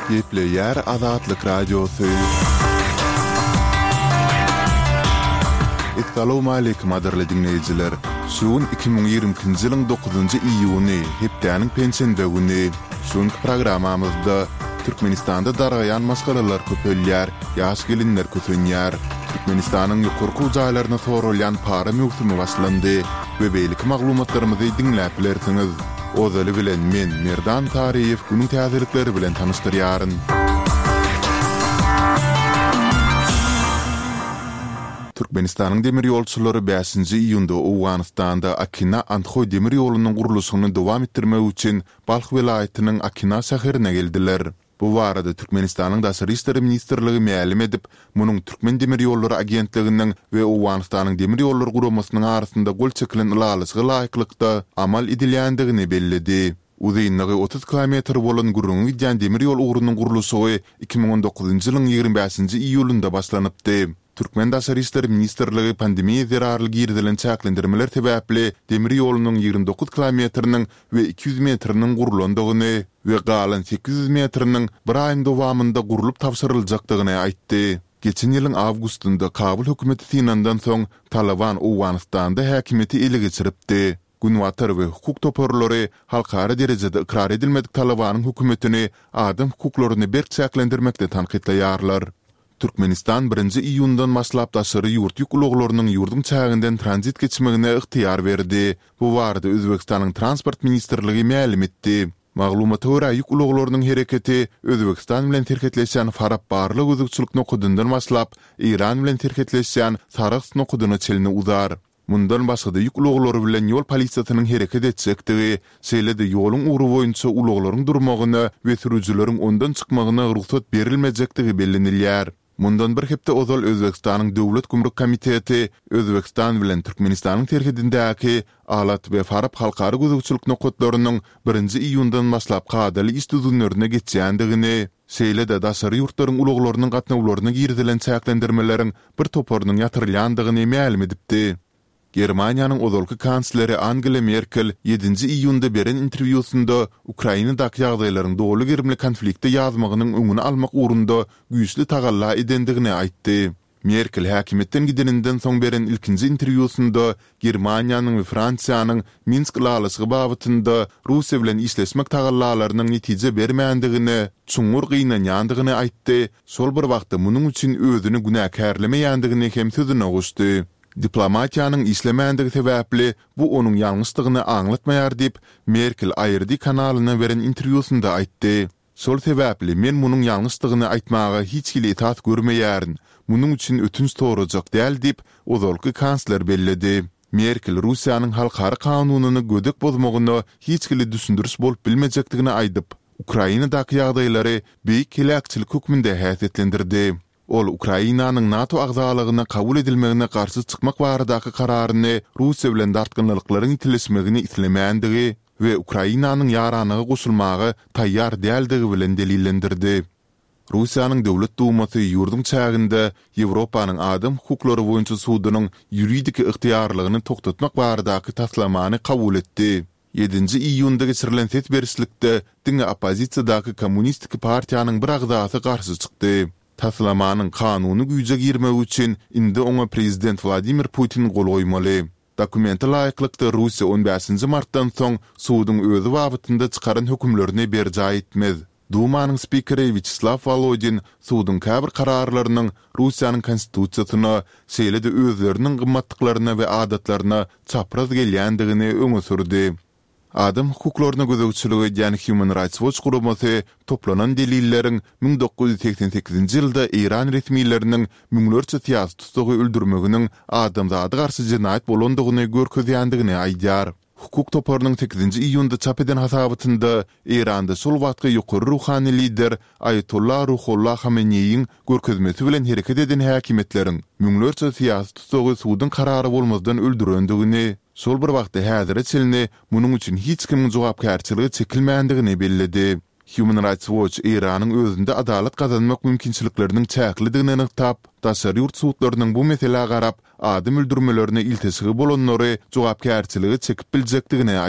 Yeple yer Azatlık Radyosu. Assalamu alaykum adarly dinleyijiler. Şuun 2020-nji ýylyň 9-njy iýuny, hepdeniň pensiýa güni. Şuň programamyzda Türkmenistanda darayan masgalalar köpelýär, ýaş gelinler köpenýär. Türkmenistanyň ýokurky jaýlaryna sorulýan para möhsümi başlandy we beýlik maglumatlarymyzy dinläp bilersiňiz. Ozaly bilen men Merdan Tariýew günüň täzelikleri bilen tanışdyrýaryn. Türkmenistanyň demir ýolçulary 5-nji iýunda Owganystanda Akina Anthoy demir ýolunyň guruluşyny dowam etdirmek üçin Balx welaýatynyň Akina şäherine geldiler. Bu barada Türkmenistanyň Daşary işleri ministrligi mälim edip, munyň Türkmen demir ýollary agentliginiň we Owganystanyň demir ýollary guramasynyň arasynda gol çekilen ýalyşyga laýyklykda amal edilýändigini bellidi. Uzynlygy 30 kilometr bolan gurrun gidýän demir ýol uğrunyň guruluşy 2019-njy ýylyň 25-nji iýulynda başlanypdy. Türkmen Daşary işleri ministrligi pandemiýa zerarly girdilen çäklendirmeler sebäpli demir ýolunyň 29 kilometriniň we 200 metriniň gurulandygyny we galan 800 metriniň bir aýyň dowamynda gurulup tapşyryljakdygyny aýtdy. Geçen ýylyň awgustynda Kabul hökümeti synandan soň Taliban Owganystanda häkimeti ele geçiripdi. Günwatar we hukuk toparlary halkara derejede ikrar edilmedik Talibanyň hökümetini adam hukuklaryny berk çäklendirmekde tanqidleýärler. Türkmenistan 1-nji iýundan başlap daşary ýurt ýükluglarynyň ýurdun çäginden transit geçmegine ihtiýar berdi. Bu barada Özbekistanyň transport ministrligi mälim etdi. Maglumata görä ýükluglarynyň hereketi Özbekistan bilen terketleşen Farab barlyk üzükçilik nokudundan başlap Iran bilen terketleşen Sarıks nokuduny çelini uzar. Mundan başga da ýükluglar bilen ýol polisiýasynyň hereket etjekdigi, şeýle-de ýoluň uğru boýunça uluglaryň durmagyna we sürüjileriň ondan çykmagyna ruhsat berilmejekdigi bellenilýär. Mundan bir hepde ozal Özbekistanyň Döwlet Gümrük Komiteti Özbekistan bilen Türkmenistanyň terhedindäki alat we Farab halkary gözükçilik nokatlarynyň 1-nji iýundan başlap gadaly iş düzünlerine geçýändigini, şeýle-de daşary ýurtlaryň uluglarynyň gatnawlaryna girdilen çäklendirmeleriň bir toparynyň ýatyrylýandygyny mälim edipdi. Germaniýanyň ozalky kansleri Angela Merkel 7-nji iýunda beren interwýusynda Ukrainadaky ýagdaýlaryň dowly girimli konflikte ýazmagynyň öňüni almak uğrunda güýçli tagalla edendigini aýtdy. Merkel häkimetden gideninden soň beren ilkinji interwýusynda Germaniýanyň we Fransiýanyň Minsk ýalyşygy babynda Russiýa bilen işleşmek tagallalarynyň netije bermeýändigini, çuňur gynanýandygyny aýtdy. Şol bir wagtda munyň üçin özüni günäkärlemeýändigini hem sözüne goşdy. Diplomatiýanyň işlemändigi sebäpli bu onuň ýalňyşdygyny aňlatmaýar diýip Merkel ARD kanalyna beren interwýusynda aýtdy. Şol sebäpli men munyň ýalňyşdygyny aýtmaga hiç kile etat görmeýärin. Munyň üçin ötünç torajak däl diýip ozalky kansler belledi. Merkel Russiýanyň halkary kanunyny gödek bozmagyny hiç kile düşündüriş bolup bilmejekdigini aýdyp, Ukrainadaky ýagdaýlary beýik kelekçilik hökmünde häsiýetlendirdi. Ol Ukrainanyň NATO agzalygyna kabul edilmegine garşy çykmak baradaky kararyny Russiýa bilen dartgynlyklaryň itileşmegini islemändigi we Ukrainanyň ýaranyga goşulmagy taýýar däldigi bilen delillendirdi. Russiýanyň döwlet dumasy ýurdun çäginde Ýewropanyň adam hukuklary boýunça sudynyň ýuridik ihtiýarlygyny toktatmak baradaky taslamany kabul etdi. 7-nji iýunda geçirilen ses berislikde diňe opozisiýadaky kommunistik partiýanyň bir agzasy garşy çykdy. Taslamanyň kanuny güýje girmek üçin indi oňa prezident Vladimir Putin gol goýmaly. Dokumenti laýyklykda Russiýa 15-nji martdan soň suwdyň özü wagtynda çykaran hökümlerini berjä etmez. Dumanyň spikeri Vyacheslav Volodin suwdyň käbir kararlarynyň Russiýanyň konstitusiýasyna, şeýle-de özleriniň gymmatlyklaryna we adatlaryna çapraz gelýändigini öňe sürdi. Adam hukuklaryna gözegçiligi ýani Human Rights Watch guramasy toplanan delilleriň 1988-nji ýylda Iran resmiýetleriniň müňlerçe syýasy tutsagy öldürmeginiň adamzady garşy jinayet bolandygyny görkezýändigini aýdýar. Hukuk toparynyň 8-nji iýunda çap eden hasabatynda Iranda şol wagtky ýokary ruhany lider Ayatollah Ruhollah Hameneýiň görkezmesi bilen hereket eden häkimetleriň müňlerçe syýasy tutsagy suwdyň karary bolmazdan öldürendigini, şol bir wagtda häzire çelini munyň üçin hiç kimiň jogapkärçiligi çekilmändigini belledi. Human Rights Watch Iranyň özünde adalet kazanmak mümkinçilikleriniň çäklidigini anyktap, daşary ýurt suwtlarynyň bu meselege garap adam öldürmelerini iltesigi bolanlary jogapkärçiligi çekip biljekdigini